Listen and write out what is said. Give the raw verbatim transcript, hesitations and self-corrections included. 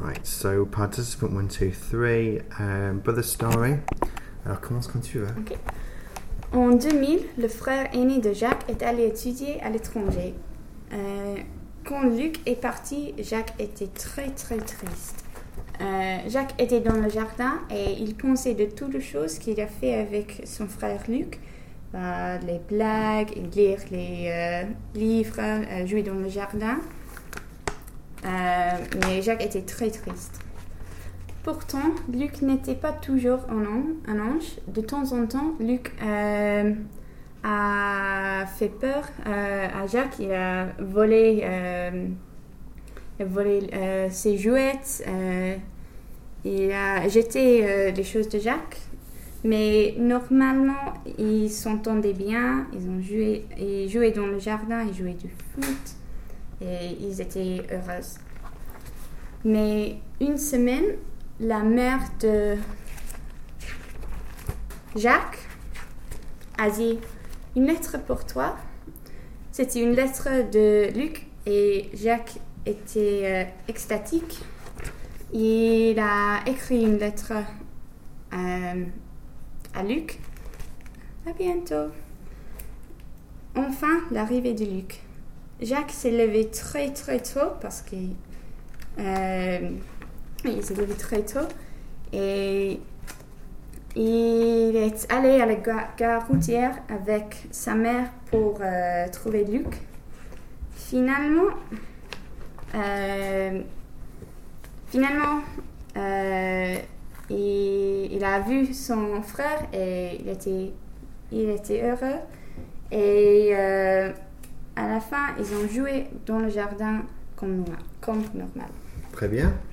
Right, so participant one, two, three, um, Brother Starry. Alors commence quand tu veux. Okay. En deux mille, le frère aîné de Jacques est allé étudier à l'étranger. Euh, quand Luc est parti, Jacques était très très triste. Euh, Jacques était dans le jardin et il pensait de toutes les choses qu'il a fait avec son frère Luc. Euh, les blagues, lire les euh, livres, euh, jouer dans le jardin. Euh, mais Jacques était très triste. Pourtant, Luc n'était pas toujours un, an- un ange. De temps en temps, Luc euh, a fait peur euh, à Jacques. Il a volé, euh, il a volé euh, ses jouets. Euh, il a jeté euh, les choses de Jacques. Mais normalement, ils s'entendaient bien. Ils ont joué, ils jouaient dans le jardin, ils jouaient du foot. Et ils étaient heureux. Mais une semaine, la mère de Jacques a dit « Une lettre pour toi ». C'était une lettre de Luc et Jacques était euh, extatique. Il a écrit une lettre euh, à Luc. À bientôt. Enfin, l'arrivée de Luc. Jacques s'est levé très très tôt parce qu'il euh, il s'est levé très tôt et il est allé à la gare, gare routière avec sa mère pour euh, trouver Luc. Finalement, euh, finalement, euh, il, il a vu son frère et il était, il était heureux et euh, à la fin, ils ont joué dans le jardin comme, comme normal. Très bien.